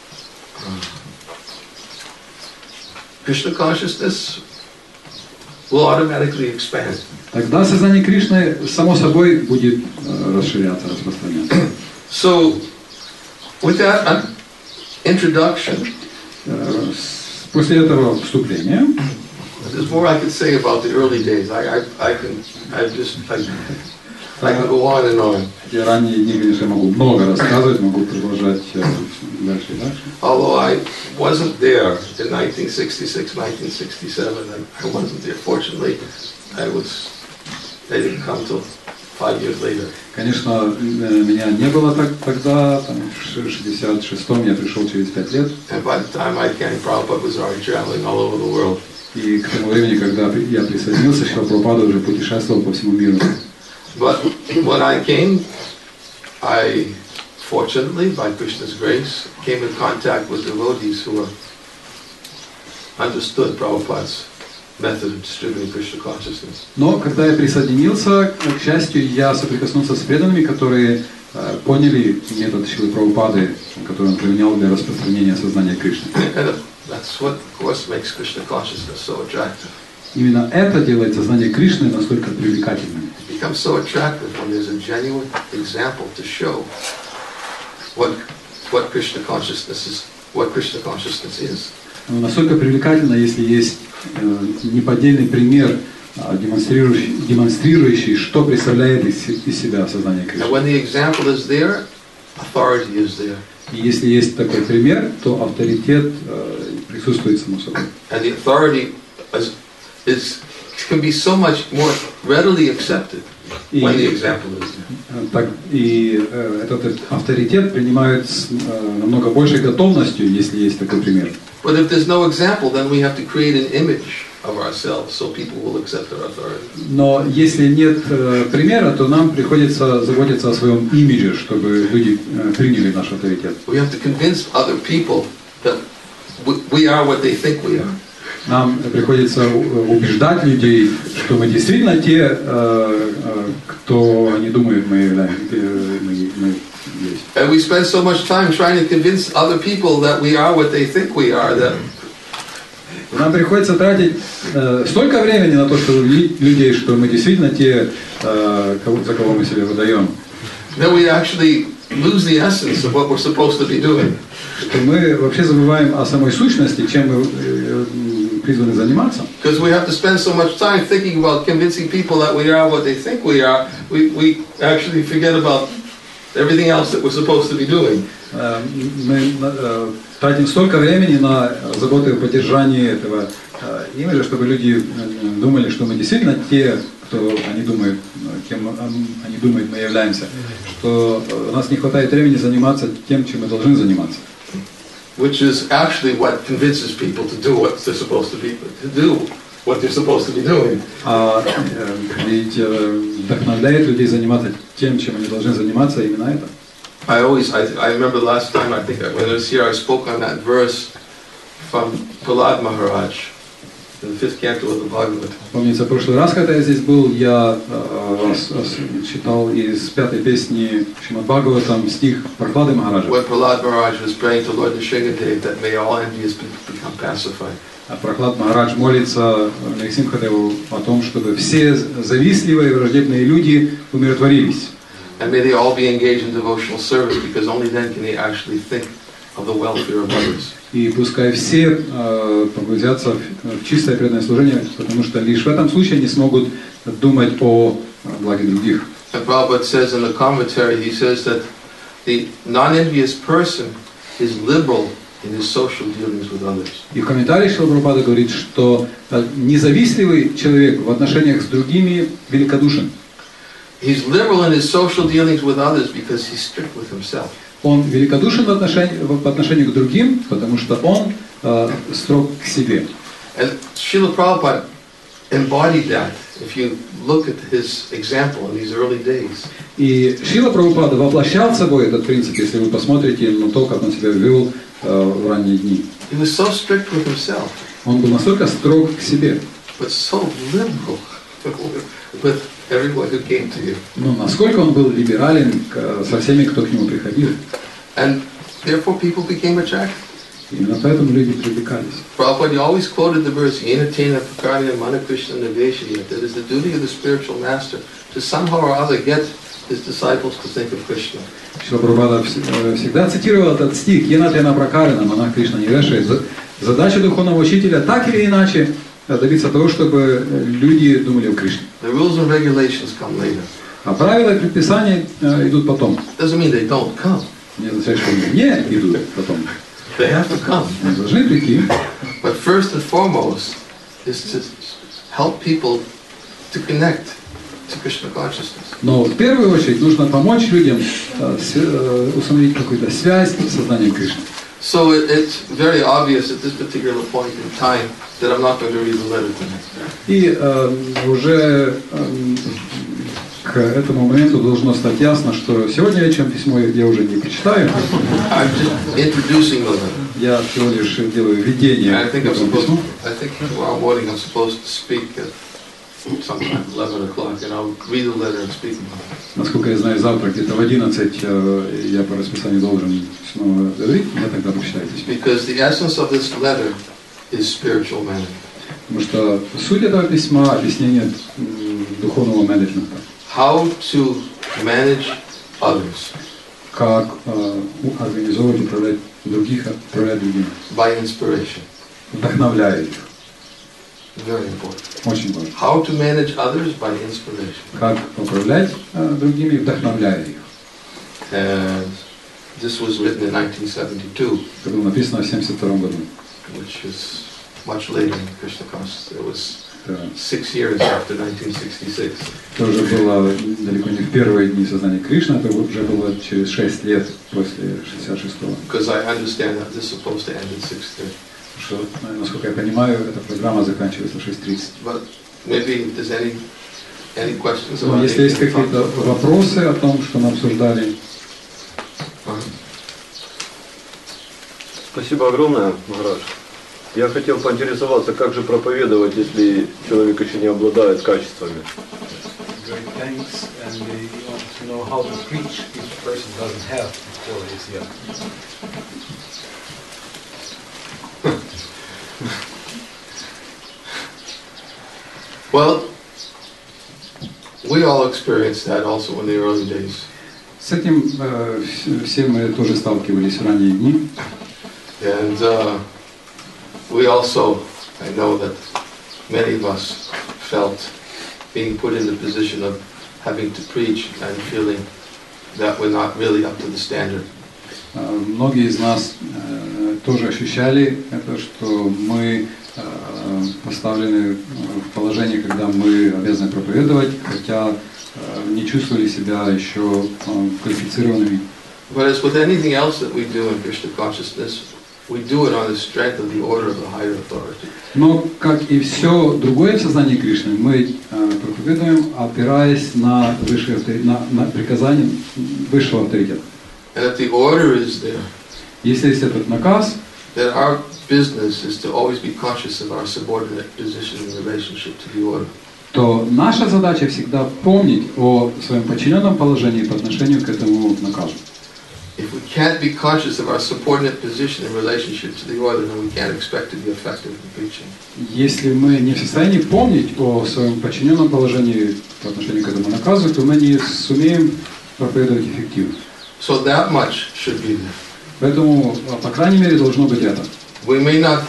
Krishna consciousness will automatically expand. тогда сознание Кришны само собой будет э, расширяться, распространяться. So, with that uh, introduction, Э, с- После этого вступления there's more I could say about the early days. I, I, I can, I just, I, I could go on and on. Эти ранние дни, конечно, я могу много рассказывать, могу продолжать э, дальше и дальше. Although I wasn't there in nineteen sixty-six, nineteen sixty-seven, and I wasn't there. Fortunately, I was, they didn't come till five years later. Конечно, э, меня не было так, тогда, там, в шестьдесят шестом я пришел через пять лет. And by the time I came, Prabhupada was already traveling all over the world. И к тому времени, когда я присоединился, Шрила Прабхупада уже путешествовал по всему миру. But when I came, I, fortunately, by Krishna's grace, came in contact with devotees who were, understood Prabhupada's method of distributing Krishna consciousness. Но когда я присоединился, к счастью, я соприкоснулся с преданными, которые э, поняли метод Шрилы Прабхупады, который он применял для распространения сознания Кришны. And that's what, of course, makes Krishna consciousness so attractive. Именно это делает сознание Кришны настолько привлекательным. It becomes so attractive when there's a genuine example to show what what Krishna consciousness is, what Krishna consciousness is. Но настолько привлекательно, если есть э, неподдельный пример, э, демонстрирующий, демонстрирующий, что представляет из, из себя сознание Кришны. And when the example is there, authority is there. И если есть такой пример, то авторитет э, присутствует само собой. And the authority is, is can be so much more readily accepted when the example is there. Так, и э, этот авторитет принимают с э, намного большей готовностью, если есть такой пример. But if there's no example, then we have to create an image of ourselves so people will accept our authority. Но если нет э, примера, то нам приходится заботиться о своем имидже, чтобы люди э, приняли наш авторитет. We have to convince other people that we, we are what they think we are. Нам приходится убеждать людей, что мы действительно те, э, э, кто они думают, мы являемся. Мы, мы есть. And we spend so much time trying to convince other people that we are what they think we are, that Нам приходится тратить э, столько времени на то, чтобы убедить людей, что мы действительно те, э, кого, за кого мы себя выдаем, that we actually lose the essence of what we're supposed to be doing. что мы вообще забываем о самой сущности, чем мы э, призваны заниматься. Because we have to spend so much time thinking about convincing people that we are what they think we are, we, we actually forget about everything else that we're supposed to be doing. Э, мы э, тратим столько времени на заботу о поддержании этого э, имиджа, чтобы люди э, думали, что мы действительно те, кто они думают, кем они думают, мы являемся, что у нас не хватает времени заниматься тем, чем мы должны заниматься. Which is actually what convinces people to do what they're supposed to be to do what they're supposed to be doing. А э, ведь э, вдохновляет людей заниматься тем, чем они должны заниматься, именно это. I always, I, I remember last time, I think when I was here, I spoke on that verse from Prahlad Maharaj in the fifth canto of the Bhagavad. Помнится, в прошлый раз, когда я здесь был, я э, с, с, читал из пятой песни Шримад Бхагаватам стих Прахлады Махараджа. When Prahlad Maharaj was praying to Lord Nrsimhadev that may all envious people become pacified. А Прахлад Махарадж молится Нрисимхадеву о том, чтобы все завистливые и враждебные люди умиротворились. And may they all be engaged in devotional service, because only then can they actually think of the welfare of others. И пускай все э, погрузятся в, в чистое преданное служение, потому что лишь в этом случае они смогут думать о благе других. And Prabhupada says in the commentary, he says that the non-envious person is liberal in his social dealings with others. И в комментарии Шрила Прабхупада говорит, что независтливый человек в отношениях с другими великодушен. He's liberal in his social dealings with others because he's strict with himself. Он великодушен в отношении, в отношении к другим, потому что он э, строг к себе. And Srila Prabhupada embodied that. If you look at his example in these early days. И Шрила Прабхупада воплощал собой этот принцип, если вы посмотрите на то, как он себя вел э, в ранние дни. He was so strict with himself, Он был настолько строг к себе, but so liberal with everyone who came to him. но насколько он был либерален к, со всеми, кто к нему приходил. And therefore people became attracted. Именно поэтому люди привлекались. Prabhupada always quoted the verse, Yena tena prakarya mana Krishna niveshaya, that is the duty of the spiritual master to somehow or other get his disciples to think of Krishna. Шрила Прабхупада всегда цитировал этот стих «Йена тена пракарина мана Кришна нивешая». Задача духовного учителя так или иначе добиться того, чтобы люди думали о Кришне. The rules and regulations come later. А правила и предписания э, идут потом. Doesn't mean they don't come. Не означает, что они не идут потом. They have to come. Они должны прийти. But first and foremost is to help people to connect to Krishna consciousness. Но в первую очередь нужно помочь людям э, с, э, установить какую-то связь с сознанием Кришны. So it, it's very obvious at this particular point in time that I'm not going to read the letter tonight. И э, уже э, к этому моменту должно стать ясно, что сегодня вечером письмо я уже не прочитаю. I'm just introducing the letter. Я всего лишь делаю введение I к think I'm этому supposed. письму. I think tomorrow morning I'm supposed to speak at sometime eleven o'clock, and I'll read the letter and speak about it. Насколько я знаю, завтра где-то в одиннадцать э, я по расписанию должен снова говорить, я тогда прочитаю письмо. Because the essence of this letter is spiritual management. Потому что суть этого письма — объяснение м, духовного менеджмента. How to manage others Как э, организовывать, управлять других, управлять другими. by inspiration. Вдохновляя их. Very important. Очень важно. How to manage others by inspiration. Как управлять э, другими, вдохновляя их. And this was written in nineteen seventy-two, Это было написано в семьдесят втором году. which is much later in Krishna consciousness. It was Это, six years after nineteen sixty-six. это уже было далеко не в первые дни сознания Кришны, это уже было через шесть лет после шестьдесят шестого. Because I understand that this is supposed to end at six thirty. Что, насколько я понимаю, эта программа заканчивается в шесть тридцать. But maybe if there's any any questions Но about если есть anything we какие-то talked about. вопросы о том, что мы обсуждали. Uh-huh. Спасибо огромное, Махарадж. Я хотел поинтересоваться, как же проповедовать, если человек еще не обладает качествами? Great thanks, and uh, you want to know how to preach if a person doesn't have the qualities yet. Well, we all experienced that also in the early days. С этим э, все мы тоже сталкивались в ранние дни. And uh, we also, I know that many of us felt being put in the position of having to preach and feeling that we're not really up to the standard. Э, Многие из нас э, тоже ощущали это, что мы э, поставлены в положение, когда мы обязаны проповедовать, хотя э, не чувствовали себя еще э, квалифицированными. But as with anything else that we do in Krishna consciousness, we do it on the strength of the order of the higher authority. Но, как и все другое в сознании Кришны, мы э, проповедуем, опираясь на, высший авторитет, на, на приказание высшего авторитета. And if the order is there, Если есть этот наказ, then our business is to always be conscious of our subordinate position in relationship to the order. то наша задача всегда помнить о своем подчиненном положении по отношению к этому наказу. If we can't be conscious of our subordinate position in relationship to the order, then we can't expect to be effective in preaching. Если мы не в состоянии помнить о своем подчиненном положении по отношению к этому наказу, то мы не сумеем проповедовать эффективно. So that much should be there. Поэтому, по крайней мере, должно быть это. We may not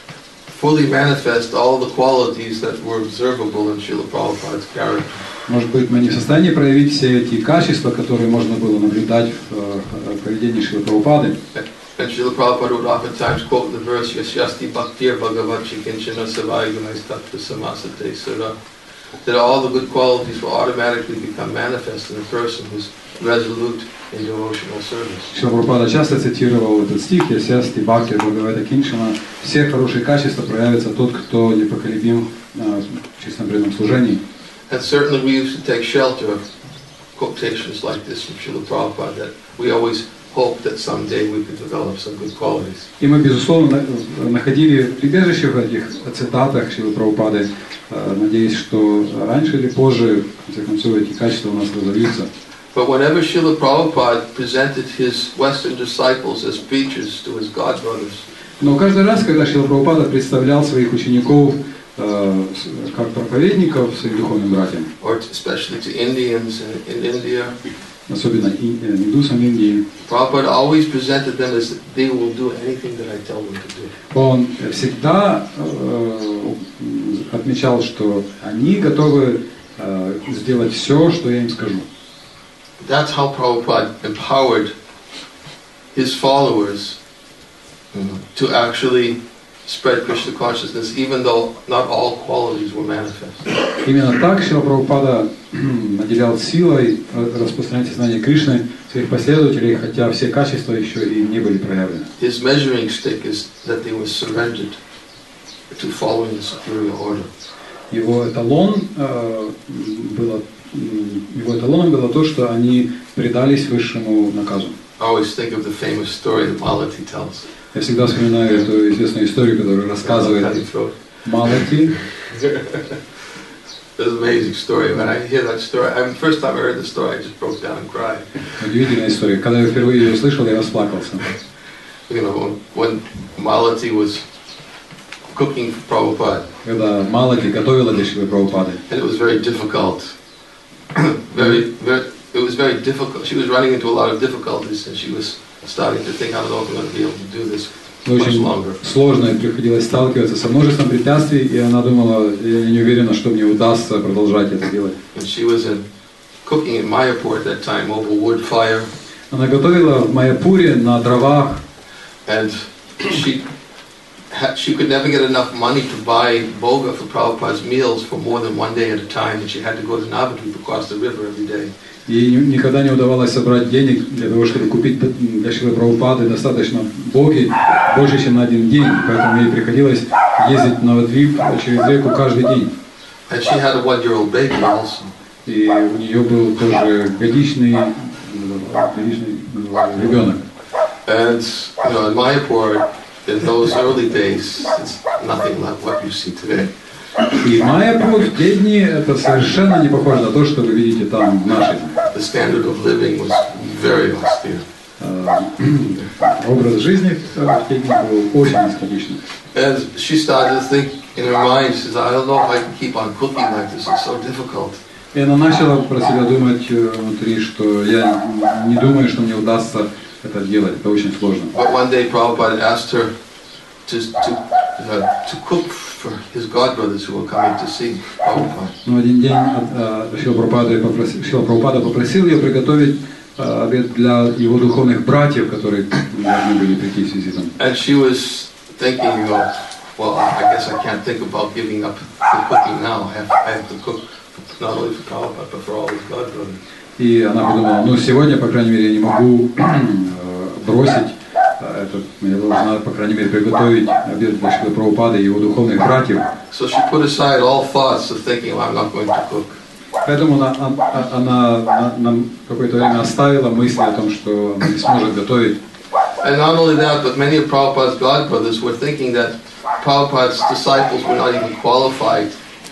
fully manifest all the qualities that were observable in Srila Prabhupada's character. Может быть, мы не в состоянии проявить все эти качества, которые можно было наблюдать в э, поведении Шрилы Прабхупады. And Srila Prabhupada would oftentimes quote the verse, Yasyasti bhaktir bhagavachi kinchana savai gunais tattva samasate sura, that all the good qualities will automatically become manifest in a person who's resolute in devotional service. Шрила Прабхупада часто цитировал этот стих: «Ясясти бхакти бхагавата киншана». Все хорошие качества проявятся тот, кто непоколебим э, в чистом преданном служении. And certainly we used to take shelter of quotations like this from Srila Prabhupada, that we always hope that someday we could develop some good qualities. И мы, безусловно, находили прибежище в этих цитатах Шрилы Прабхупады, э, надеясь, что раньше или позже, в конце концов, эти качества у нас разовьются. But whenever Srila Prabhupada presented his Western disciples as preachers to his godbrothers, Но каждый раз, когда Шрила Прабхупада представлял своих учеников э, как проповедников своим духовным братьям, or especially to Indians in, in India, особенно и- э, индусам в Индии, Prabhupada always presented them as they will do anything that I tell them to do. он всегда э, отмечал, что они готовы э, сделать все, что я им скажу. that's how Prabhupada empowered his followers you know, to actually spread Krishna consciousness, even though not all qualities were manifest. Именно так Шрила Прабхупада наделял силой распространять сознание Кришны своих последователей, хотя все качества еще и не были проявлены. His measuring stick is that they were surrendered to following the superior order. Его эталон э, было, его эталоном было то, что они предались высшему наказу. I always think of the famous story that Malati tells. Я всегда вспоминаю эту известную историю, которую рассказывает Малати. It's an amazing story. When I hear that story, I mean, first time I heard the story, I just broke down and cried. Удивительная история. Когда я впервые ее услышал, я расплакался. You know, when, when Malati was cooking for Prabhupada. Когда Малати готовила для Шрилы Прабхупады. And it was very difficult. very, very, it was very difficult. She was running into a lot of difficulties, and she was starting to think, I don't know if I'm going to be able to do this much longer. Очень сложно и приходилось сталкиваться со множеством препятствий, и она думала, я не уверена, что мне удастся продолжать это делать. And she was in cooking in Mayapur at that time over wood fire. Она готовила в Майяпуре на дровах. And she had, she could never get enough money to buy boga for Prabhupada's meals for more than one day at a time, and she had to go to Navadvip across the river every day. Ей никогда не удавалось собрать денег для того, чтобы купить для Шрилы Прабхупады достаточно боги больше, чем на один день, поэтому ей приходилось ездить на Навадвип через реку каждый день. And she had a one-year-old baby also. И у нее был тоже годичный, годичный ребенок. And you know, in Mayapur, in those early days, it's nothing like what you see today. И Майяпур в те дни это совершенно не похоже на то, что вы видите там в нашей дни. The standard of living was very austere. Образ жизни в те дни был очень аскетичным. And she started to think in her mind, she says, I don't know if I can keep on cooking like this, it's so difficult. И она начала про себя думать внутри, что я не думаю, что мне удастся это делать, это очень сложно. But one day Prabhupada asked her to, to, uh, to cook for his godbrothers who were coming to see Prabhupada. Но один день Шрила Прабхупада попросил, Шрила Прабхупада попросил ее приготовить обед для его духовных братьев, которые должны были прийти с визитом. And she was thinking, well, well, I guess I can't think about giving up the cooking now. I have, I have to cook not only for Prabhupada, but for all his godbrothers. И она подумала, ну сегодня, по крайней мере, я не могу бросить это, я должна, по крайней мере, приготовить обед для Шрилы Прабхупады и его духовных братьев. So she put aside all thoughts of thinking, well, I'm not going to cook. Поэтому она, она, она на какое-то время оставила мысли о том, что она не сможет готовить. And not only that, but many of Prabhupada's godbrothers were thinking that Prabhupada's disciples were not even qualified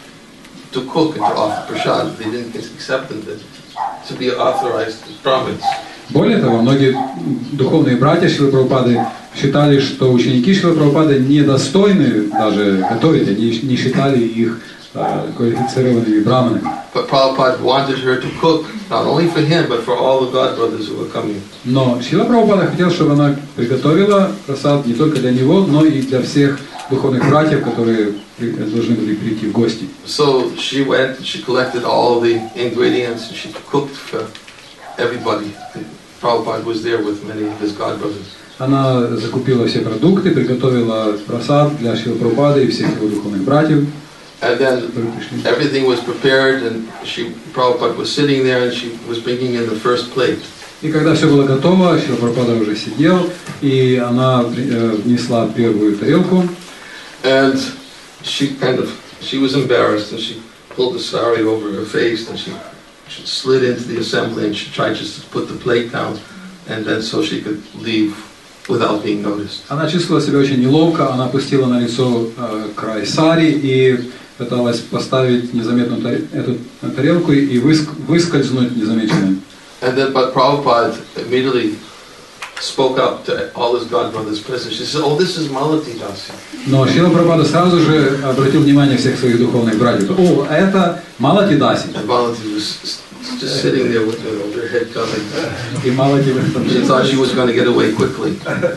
to cook and to offer prasad. They didn't accept them to be authorized brahmins. Более того, многие духовные братья Шрилы Прабхупады считали, что ученики Шрилы Прабхупады недостойны даже готовить, они не считали их uh, квалифицированными браманами. But Prabhupada wanted her to cook not only for him, but for all the godbrothers who were coming. Но Шрила Прабхупада хотел, чтобы она приготовила прасад не только для него, но и для всех духовных братьев, которые должны были прийти в гости. So she went and she collected all the ingredients and she cooked for everybody. Prabhupada was there with many of his godbrothers. Она закупила все продукты, приготовила прасад для Шрилы Прабхупады и всех его духовных братьев. And then everything was prepared, and she, Prabhupada was sitting there, and she was bringing in the first plate. И когда все было готово, Шрила Прабхупада уже сидел, и она внесла первую тарелку. And she kind of, she was embarrassed, and she pulled the sari over her face, and she, she slid into the assembly, and she tried just to put the plate down, and then so she could leave without being noticed. Она чувствовала себя очень неловко, она опустила на лицо э, край сари и пыталась поставить незаметно эту тарелку и выск, выскользнуть незамеченной. And then, but Prabhupada immediately spoke up to all his godbrothers present. She said, "Oh, this is Malati Dasi." Но Шрила Прабхупада сразу же обратил внимание всех своих духовных братьев. О, это Малати Даси. And Malati was just sitting there with you know, her head covered. И Малати в этом She thought she was going to get away quickly.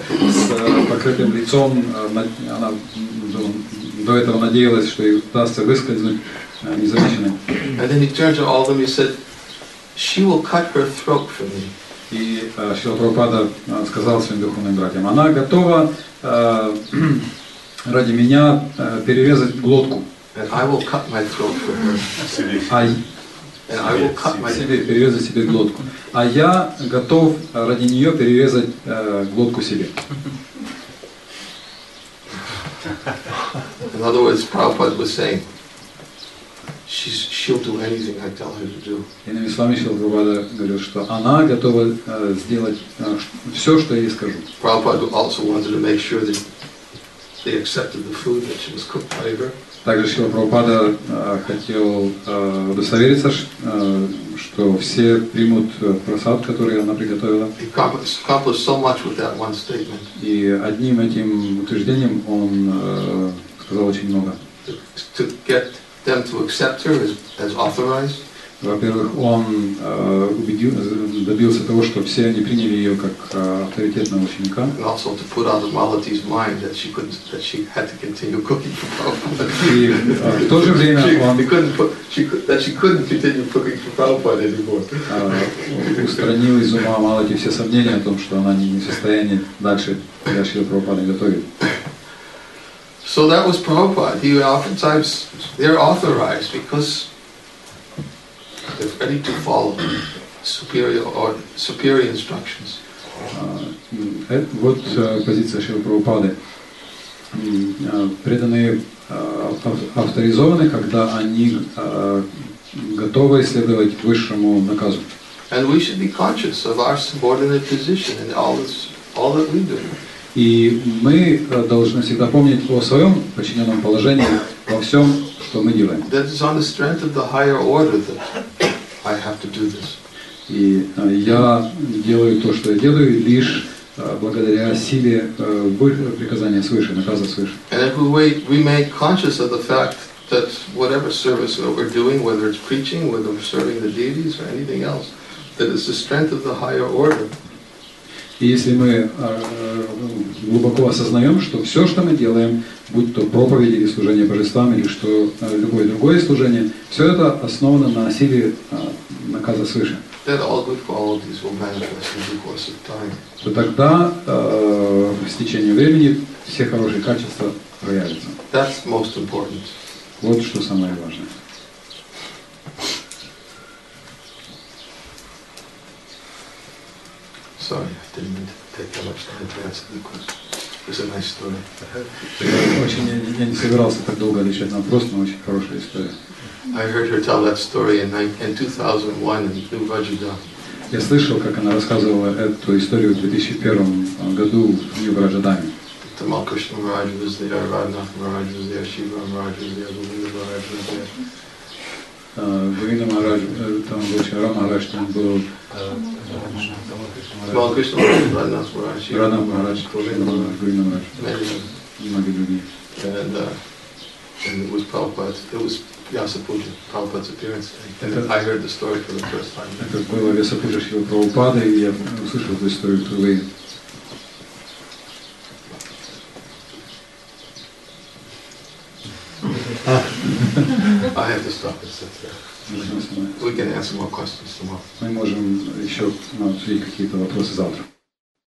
с покрытым лицом, она до этого надеялась, что ей удастся выскользнуть незамеченной. And then he turned to all of them. He said, she will cut her throat for me. И э, Шрила Прабхупада э, сказал своим духовным братьям, она готова э, ради меня э, перерезать глотку. And I will cut my throat for her. А And I will cut my себе, перерезать себе глотку. А я готов ради нее перерезать э, глотку себе. In other words, Prabhupada was saying, she's, she'll do anything I tell her to do. Иными словами, Шрила Прабхупада говорил, что она готова э, сделать э, все, что я ей скажу. Prabhupada also wanted to make sure that they accepted the food that she was cooked by her. Также Шрила Прабхупада э, хотел э, удостовериться, ш- э, что все примут э, просад, который она приготовила. He accomplished accomplished so much with that one statement. И одним этим утверждением он э, сказал очень много. To get them to accept her as, as authorized, Во-первых, он э, убедил, добился того, что все они приняли ее как э, авторитетного ученика. and also to put out of Malati's mind that she couldn't, that she had to continue cooking for Prabhupada. И э, в то же время She, он he couldn't put, she could, that she couldn't continue cooking for Prabhupada anymore. э, устранил из ума Малати все сомнения о том, что она не в состоянии дальше для Шрилы Прабхупады готовить. So that was Prabhupada. He oftentimes, they're authorized because they're ready to follow superior or superior instructions. Э, Вот э, позиция Шрилы Прабхупады. М, э, Преданные э, ав- авторизованы, когда они э, готовы следовать высшему наказу. And we should be conscious of our subordinate position in all this, all that we do. И мы э, должны всегда помнить о своем подчиненном положении во всем, что мы делаем. That is on the strength of the higher order that I have to do this. И э, я делаю то, что я делаю, лишь э, благодаря силе э, вы- приказания свыше, наказа свыше. And if we wait, remain conscious of the fact that whatever service that we're doing, whether it's preaching, whether we're serving the deities or anything else, that it's the strength of the higher order. И если мы э, глубоко осознаем, что все, что мы делаем, будь то проповедь или служение божествам, или что э, любое другое служение, все это основано на силе э, наказа свыше, That all good qualities will manifest in due course of time. то тогда э, с течением времени все хорошие качества проявятся. That's most important. Вот что самое важное. Sorry, I didn't mean to take that much time to answer the question. It's a nice story. Я, очень, я, я не собирался так долго отвечать на вопрос, но очень хорошая история. I heard her tell that story in, nine- in two thousand one in New Vajradhar. Я слышал, как она рассказывала эту историю в две тысячи первом году в Нью-Враджадаме. Tamal Krishna Maharaj was there, Radhanath Maharaj was there, Shiva Maharaj was there, Govinda Maharaj was there. Гавина Махарадж, э, там был Чара Махарадж, там был Tamal Krishna Maharaj, Radhanath Maharaj, Shiva Рана Maharaj, Махарадж, Govinda Maharaj, Гавина Махарадж many of them. и многие другие. And, uh, and it was Prabhupada, it was Vyasa Puja, Prabhupada's appearance day. And I heard the story for the first time. Это было Весапуджа Шрилы Прабхупады, и я услышал эту историю впервые. I have to stop it. That's it. We can answer more questions tomorrow. Мы можем еще ну, обсудить какие-то вопросы завтра.